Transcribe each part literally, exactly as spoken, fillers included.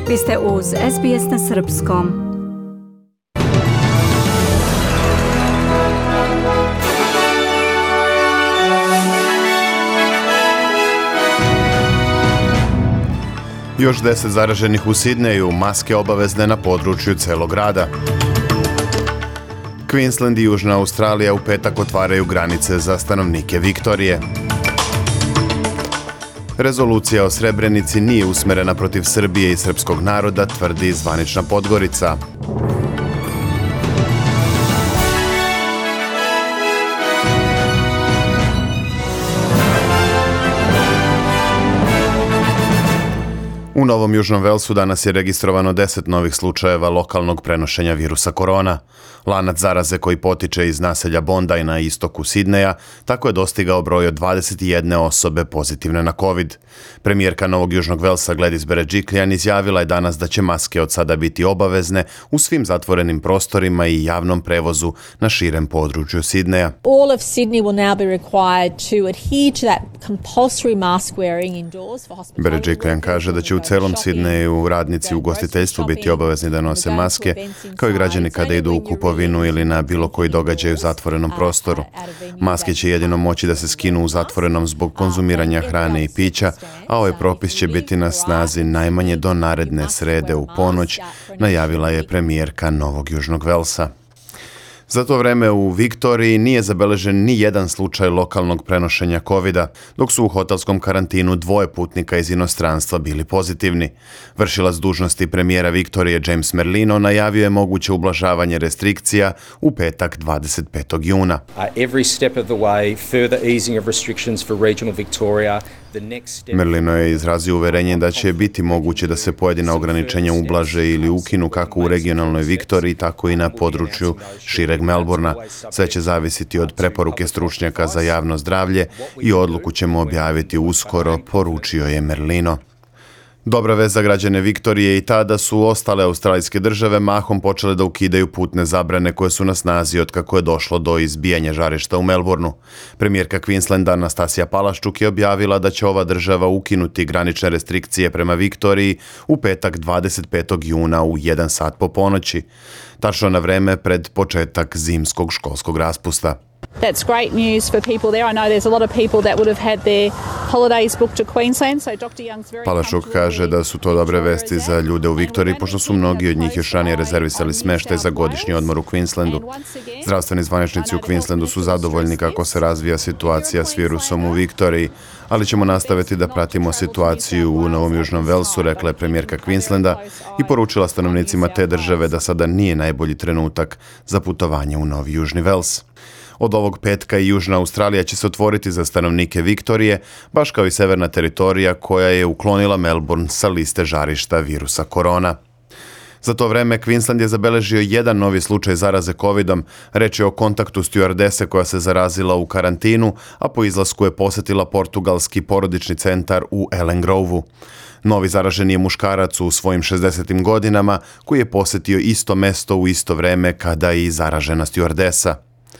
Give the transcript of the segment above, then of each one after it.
Vi ste uz S B S na srpskom. Još deset zaraženih u Sidneju, maske obavezne na području celog grada. Queensland i Južna Australija u petak otvaraju granice za stanovnike Viktorije. Rezolucija o Srebrenici nije usmerena protiv Srbije i srpskog naroda, tvrdi zvanična Podgorica. U Novom Južnom Velsu danas je registrovano deset novih slučajeva lokalnog prenošenja virusa korona. Lanac zaraze koji potiče iz naselja Bondi na istoku Sidneja tako je dostigao broj od dvadeset jedne osobe pozitivne na COVID. Premijerka Novog Južnog Velsa Gladys Berejiklian izjavila je danas da će maske od sada biti obavezne u svim zatvorenim prostorima i javnom prevozu na širem području Sidneja. All of Sydney will now be required to adhere to that compulsory mask wearing indoors for hospitality. Berejiklian kaže da će u celom Sidneju radnici u ugostiteljstvu biti obavezni da nose maske, kao i građani kada idu u kupovinu ili na bilo koji događaj u zatvorenom prostoru. Maske će jedino moći da se skinu u zatvorenom zbog konzumiranja hrane i pića, a ovaj propis će biti na snazi najmanje do naredne srede u ponoć, najavila je premijerka Novog Južnog Velsa. Za to vreme u Viktoriji nije zabeležen ni jedan slučaj lokalnog prenošenja kovida, dok su u hotelskom karantinu dvoje putnika iz inostranstva bili pozitivni. Vršilac dužnosti premijera Viktorije James Merlino najavio je moguće ublažavanje restrikcija u petak dvadeset petog juna. Merlino je izrazio uverenje da će biti moguće da se pojedina ograničenja ublaže ili ukinu kako u regionalnoj Viktoriji, tako i na području šireg Melbourna. Sve će zavisiti od preporuke stručnjaka za javno zdravlje i odluku ćemo objaviti uskoro, poručio je Merlino. Dobra vest za građane Viktorije i ta da su ostale australijske države mahom počele da ukidaju putne zabrane koje su na snazi od kako je došlo do izbijanja žarišta u Melbourneu. Premijerka Queenslanda Anastasija Palaszczuk je objavila da će ova država ukinuti granične restrikcije prema Viktoriji u petak dvadeset petog juna u jedan sat po ponoći, tačno na vreme pred početak zimskog školskog raspusta. That's great news for people there. I know there's a lot of people that would have had their holidays booked to Queensland, so doctor Young's very Palaszczuk kaže da su to dobre vesti za ljude u Viktoriji, pošto su mnogi od njih još ranije rezervisali smeštaj za godišnji odmor u Queenslandu. Zdravstveni zvaničnici u Queenslandu su zadovoljni kako se razvija situacija s virusom u Viktoriji, ali ćemo nastaviti da pratimo situaciju u Novom Južnom Velsu, rekla je premijerka Queenslanda i poručila stanovnicima te države da sada nije najbolji trenutak za putovanje u Novi Južni Vels. Od ovog petka i Južna Australija će se otvoriti za stanovnike Viktorije, baš kao i severna teritorija koja je uklonila Melbourne sa liste žarišta virusa korona. Za to vreme Queensland je zabeležio jedan novi slučaj zaraze covidom. Reč je o kontaktu stjuardese koja se zarazila u karantinu, a po izlasku je posetila portugalski porodični centar u Ellen Groveu. Novi zaraženi je muškarac u svojim šezdesetim godinama koji je posetio isto mesto u isto vreme kada i zaražena stjuardesa.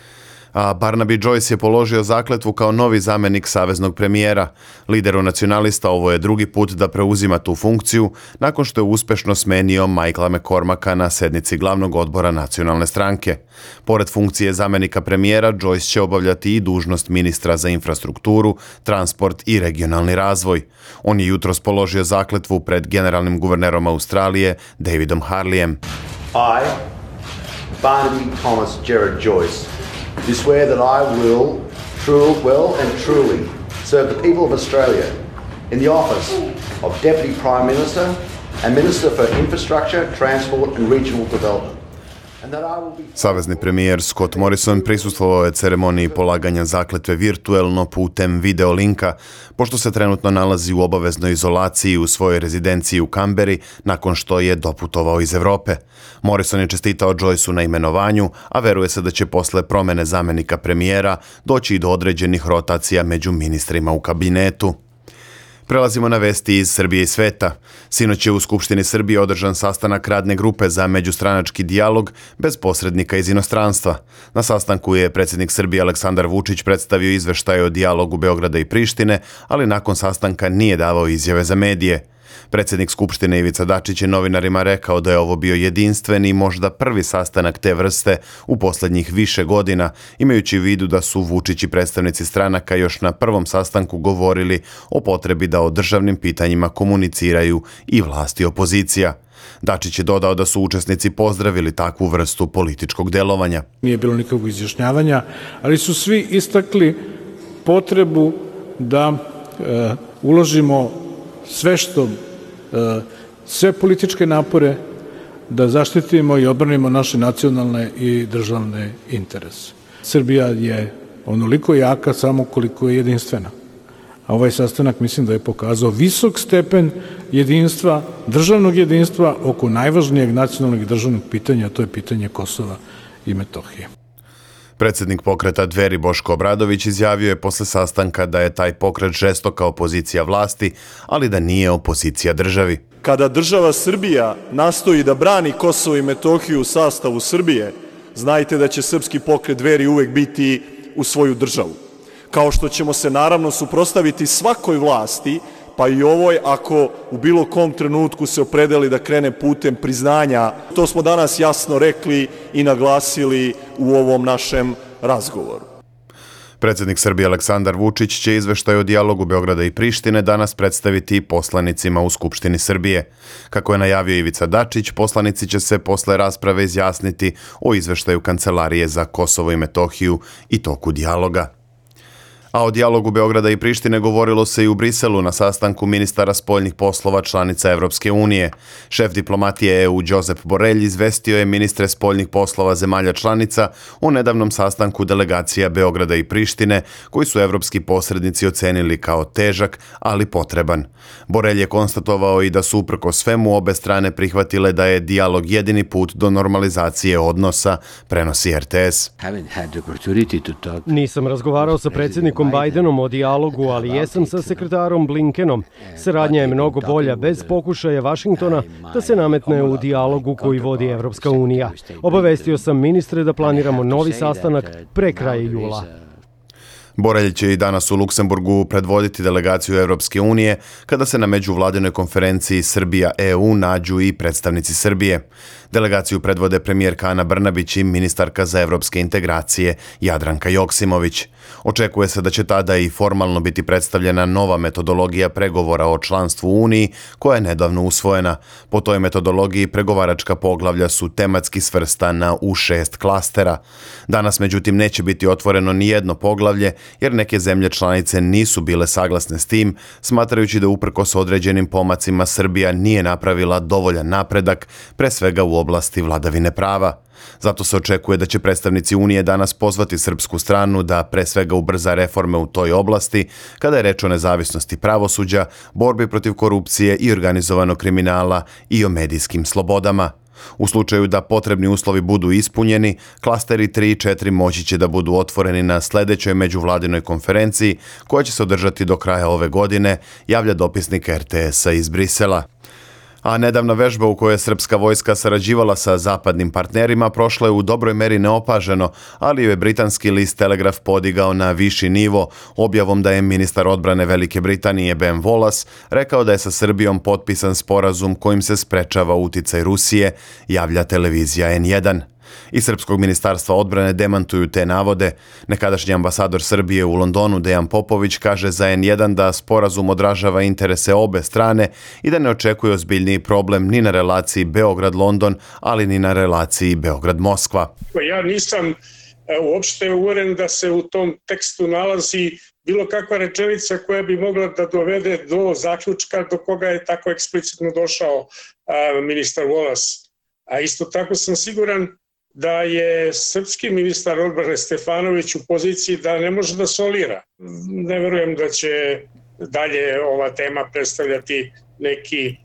A Barnaby Joyce je položio zakletvu kao novi zamenik saveznog premijera. Lideru nacionalista ovo je drugi put da preuzima tu funkciju nakon što je uspešno smenio Michaela McCormacka na sednici glavnog odbora nacionalne stranke. Pored funkcije zamenika premijera, Joyce će obavljati i dužnost ministra za infrastrukturu, transport i regionalni razvoj. On je jutros položio zakletvu pred generalnim guvernerom Australije, Davidom Harleyem. I, Barnaby Thomas Gerard Joyce, do swear that I will true, well and truly serve the people of Australia in the office of Deputy Prime Minister and Minister for Infrastructure, Transport and Regional Development. Savezni premijer Scott Morrison prisustvovao je ceremoniji polaganja zakletve virtuelno putem video linka, pošto se trenutno nalazi u obaveznoj izolaciji u svojoj rezidenciji u Kamberi nakon što je doputovao iz Evrope. Morrison je čestitao Joyceu na imenovanju, a veruje se da će posle promene zamenika premijera doći i do određenih rotacija među ministrima u kabinetu. Prelazimo na vesti iz Srbije i sveta. Sinoć je u Skupštini Srbije održan sastanak radne grupe za međustranački dijalog bez posrednika iz inostranstva. Na sastanku je predsjednik Srbije Aleksandar Vučić predstavio izveštaj o dijalogu Beograda i Prištine, ali nakon sastanka nije davao izjave za medije. Predsjednik Skupštine Ivica Dačić je novinarima rekao da je ovo bio jedinstveni i možda prvi sastanak te vrste u posljednjih više godina, imajući u vidu da su Vučić i predstavnici stranaka još na prvom sastanku govorili o potrebi da o državnim pitanjima komuniciraju i vlast i opozicija. Dačić je dodao da su učesnici pozdravili takvu vrstu političkog delovanja. Nije bilo nikakvog izjašnjavanja, ali su svi istakli potrebu da e, uložimo sve što, e, sve političke napore da zaštitimo i odbranimo naše nacionalne i državne interese. Srbija je onoliko jaka samo koliko je jedinstvena. A ovaj sastanak mislim da je pokazao visok stepen jedinstva, državnog jedinstva oko najvažnijeg nacionalnog i državnog pitanja, a to je pitanje Kosova i Metohije. Predsjednik pokreta Dveri Boško Obradović izjavio je posle sastanka da je taj pokret žestoka opozicija vlasti, ali da nije opozicija državi. Kada država Srbija nastoji da brani Kosovo i Metohiju u sastavu Srbije, znajte da će srpski pokret Dveri uvek biti u svoju državu. Kao što ćemo se naravno suprotstaviti svakoj vlasti, pa i ovoj ako u bilo kom trenutku se opredeli da krene putem priznanja. To smo danas jasno rekli i naglasili u ovom našem razgovoru. Predsjednik Srbije Aleksandar Vučić će izveštaj o dijalogu Beograda i Prištine danas predstaviti poslanicima u Skupštini Srbije. Kako je najavio Ivica Dačić, poslanici će se posle rasprave izjasniti o izveštaju Kancelarije za Kosovo i Metohiju i toku dijaloga. A o dijalogu Beograda i Prištine govorilo se i u Briselu na sastanku ministara spoljnih poslova članica Evropske unije. Šef diplomatije E U Josep Borrell izvestio je ministre spoljnih poslova zemalja članica o nedavnom sastanku delegacija Beograda i Prištine, koji su evropski posrednici ocenili kao težak, ali potreban. Borrell je konstatovao i da su uprko svemu obe strane prihvatile da je dijalog jedini put do normalizacije odnosa, prenosi R T S. Nisam razgovarao sa predsjednikom Bidenom o dijalogu, ali jesam sa sekretarom Blinkenom. Saradnja je mnogo bolja bez pokušaja Vašingtona da se nametne u dijalogu koji vodi Evropska unija. Obavestio sam ministre da planiramo novi sastanak pre kraja jula. Borrell će i danas u Luksemburgu predvoditi delegaciju Evropske unije kada se na međuvladinoj konferenciji Srbija-E U nađu i predstavnici Srbije. Delegaciju predvode premijerka Ana Brnabić i ministarka za evropske integracije Jadranka Joksimović. Očekuje se da će tada i formalno biti predstavljena nova metodologija pregovora o članstvu u Uniji koja je nedavno usvojena. Po toj metodologiji pregovaračka poglavlja su tematski svrstana u šest klastera. Danas međutim neće biti otvoreno ni jedno poglavlje jer neke zemlje članice nisu bile saglasne s tim, smatrajući da uprkos određenim pomacima Srbija nije napravila dovoljan napredak, pre svega u oblasti vladavine prava. Zato se očekuje da će predstavnici Unije danas pozvati srpsku stranu da pre svega ubrza reforme u toj oblasti, kada je reč o nezavisnosti pravosuđa, borbi protiv korupcije i organizovanog kriminala i o medijskim slobodama. U slučaju da potrebni uslovi budu ispunjeni, klasteri tri i četiri moći će da budu otvoreni na sljedećoj međuvladinoj konferenciji koja će se održati do kraja ove godine, javlja dopisnik R T S-a iz Brisela. A nedavna vežba u kojoj je srpska vojska sarađivala sa zapadnim partnerima prošla je u dobroj meri neopaženo, ali je britanski list Telegraph podigao na viši nivo objavom da je ministar odbrane Velike Britanije Ben Wallace rekao da je sa Srbijom potpisan sporazum kojim se sprečava uticaj Rusije, javlja televizija N jedan. Iz Srpskog ministarstva odbrane demantuju te navode. Nekadašnji ambasador Srbije u Londonu Dejan Popović kaže za N jedan da sporazum odražava interese obe strane i da ne očekuje ozbiljniji problem ni na relaciji Beograd-London, ali ni na relaciji Beograd-Moskva. Ja nisam uopšte uveren da se u tom tekstu nalazi bilo kakva rečenica koja bi mogla da dovede do zaključka do koga je tako eksplicitno došao ministar Wallace. A isto tako sam siguran da je srpski ministar odbrane Stefanović u poziciji da ne može da solira. Ne verujem da će dalje ova tema predstavljati neki e,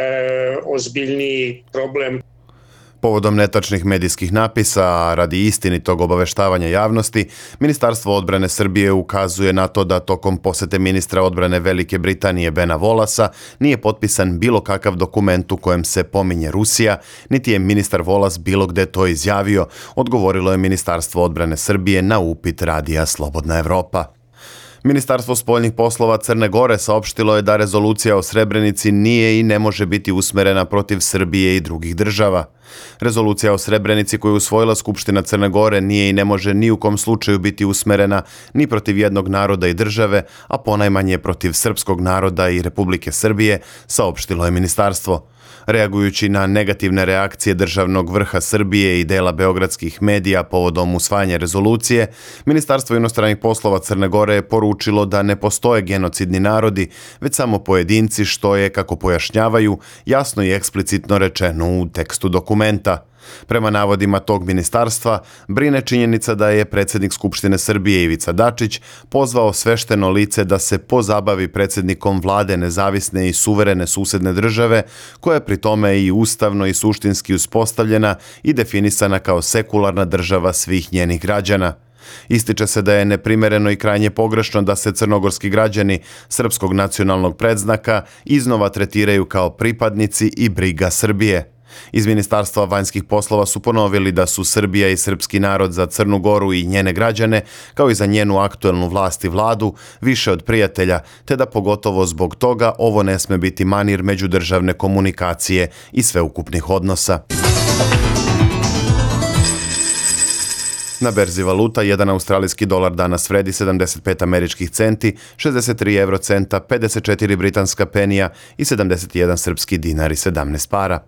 ozbiljniji problem. Povodom netačnih medijskih napisa, a radi istinitog obaveštavanja javnosti, Ministarstvo odbrane Srbije ukazuje na to da tokom posete ministra odbrane Velike Britanije Bena Wallace nije potpisan bilo kakav dokument u kojem se pominje Rusija, niti je ministar Wallace bilo gde to izjavio, odgovorilo je Ministarstvo odbrane Srbije na upit radija Slobodna Evropa. Ministarstvo spoljnih poslova Crne Gore saopštilo je da rezolucija o Srebrenici nije i ne može biti usmerena protiv Srbije i drugih država. Rezolucija o Srebrenici koju je usvojila Skupština Crne Gore nije i ne može ni u kom slučaju biti usmerena ni protiv jednog naroda i države, a ponajmanje protiv srpskog naroda i Republike Srbije, saopštilo je ministarstvo. Reagujući na negativne reakcije državnog vrha Srbije i dela beogradskih medija povodom usvajanja rezolucije, Ministarstvo inostranih poslova Crne Gore je poručilo da ne postoje genocidni narodi, već samo pojedinci, što je, kako pojašnjavaju, jasno i eksplicitno rečeno u tekstu dokumenta. Prema navodima tog ministarstva, brine činjenica da je predsjednik Skupštine Srbije Ivica Dačić pozvao svešteno lice da se pozabavi predsjednikom vlade nezavisne i suverene susedne države, koja je pri tome i ustavno i suštinski uspostavljena i definisana kao sekularna država svih njenih građana. Ističe se da je neprimereno i krajnje pogrešno da se crnogorski građani srpskog nacionalnog predznaka iznova tretiraju kao pripadnici i briga Srbije. Iz Ministarstva vanjskih poslova su ponovili da su Srbija i srpski narod za Crnu Goru i njene građane, kao i za njenu aktuelnu vlast i vladu, više od prijatelja, te da pogotovo zbog toga ovo ne sme biti manir međudržavne komunikacije i sveukupnih odnosa. Na berzi valuta jedan australijski dolar danas vredi sedamdeset pet američkih centi, šezdeset tri eurocenta, pedeset četiri britanska penija i sedamdeset jedan srpski dinar i sedamnaest para.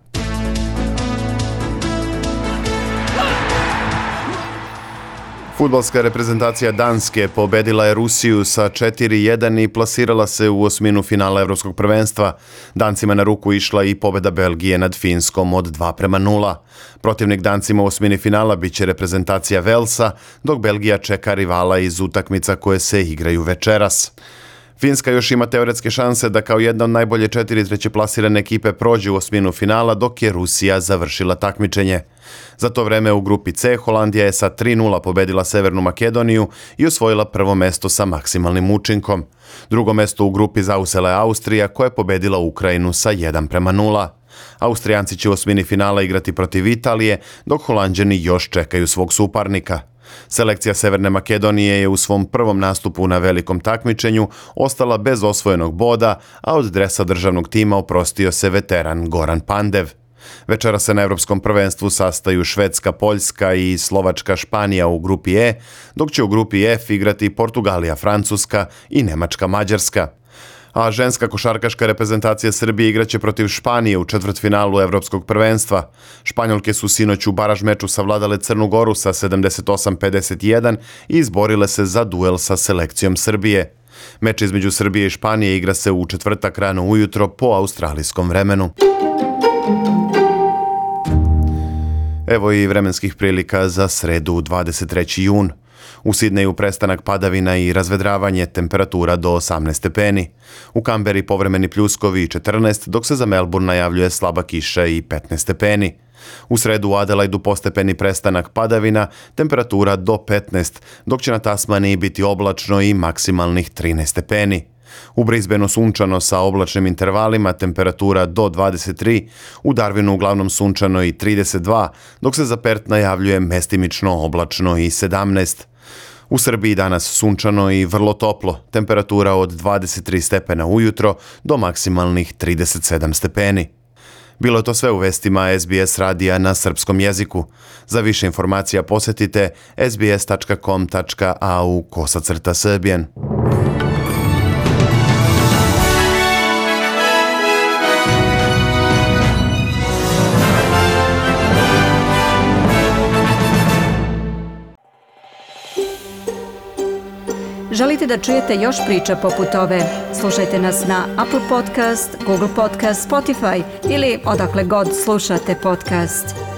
Fudbalska reprezentacija Danske pobedila je Rusiju sa četiri jedan i plasirala se u osminu finala Evropskog prvenstva. Dancima na ruku išla i pobeda Belgije nad Finskom od dva prema nula. Protivnik Dancima u osmini finala biće reprezentacija Velsa, dok Belgija čeka rivala iz utakmica koje se igraju večeras. Finska još ima teoretske šanse da kao jedna od najbolje četiri trećeplasirane ekipe prođe u osminu finala, dok je Rusija završila takmičenje. Za to vreme u grupi C Holandija je sa tri nula pobedila Severnu Makedoniju i osvojila prvo mesto sa maksimalnim učinkom. Drugo mesto u grupi zauzela je Austrija, koja je pobedila Ukrajinu sa jedan prema nula. Austrijanci će u osmini finala igrati protiv Italije, dok Holanđani još čekaju svog suparnika. Selekcija Severne Makedonije je u svom prvom nastupu na velikom takmičenju ostala bez osvojenog boda, a od dresa državnog tima oprostio se veteran Goran Pandev. Večera se na Evropskom prvenstvu sastaju Švedska, Poljska i Slovačka, Španija u grupi E, dok će u grupi F igrati Portugalija, Francuska i Nemačka, Mađarska. A ženska košarkaška reprezentacija Srbije igraće protiv Španije u četvrtfinalu Evropskog prvenstva. Španjolke su sinoć u baraž meču savladale Crnu Goru sa sedamdeset osam pedeset jedan i izborile se za duel sa selekcijom Srbije. Meč između Srbije i Španije igra se u četvrtak rano ujutro po australijskom vremenu. Evo i vremenskih prilika za sredu dvadeset treći jun. U Sidneju prestanak padavina i razvedravanje, temperatura do osamnaest stepeni. U Kamberi povremeni pljuskovi četrnaest, dok se za Melbourne najavljuje slaba kiša i petnaest stepeni. U sredu u Adelaidu postepeni prestanak padavina, temperatura do petnaest, dok će na Tasmaniji biti oblačno i maksimalnih trinaest stepeni. U Brisbaneu sunčano sa oblačnim intervalima, temperatura do dvadeset tri, u Darwinu uglavnom sunčano i trideset dva, dok se za Perth najavljuje mestimično oblačno i sedamnaest. U Srbiji danas sunčano i vrlo toplo, temperatura od dvadeset tri stepena ujutro do maksimalnih trideset sedam stepeni. Bilo je to sve u vestima S B S radija na srpskom jeziku. Za više informacija posjetite sbs tačka com tačka a u kosacrta srbijen. Želite da čujete još priča poput ove? Slušajte nas na Apple Podcast, Google Podcast, Spotify ili odakle god slušate podcast.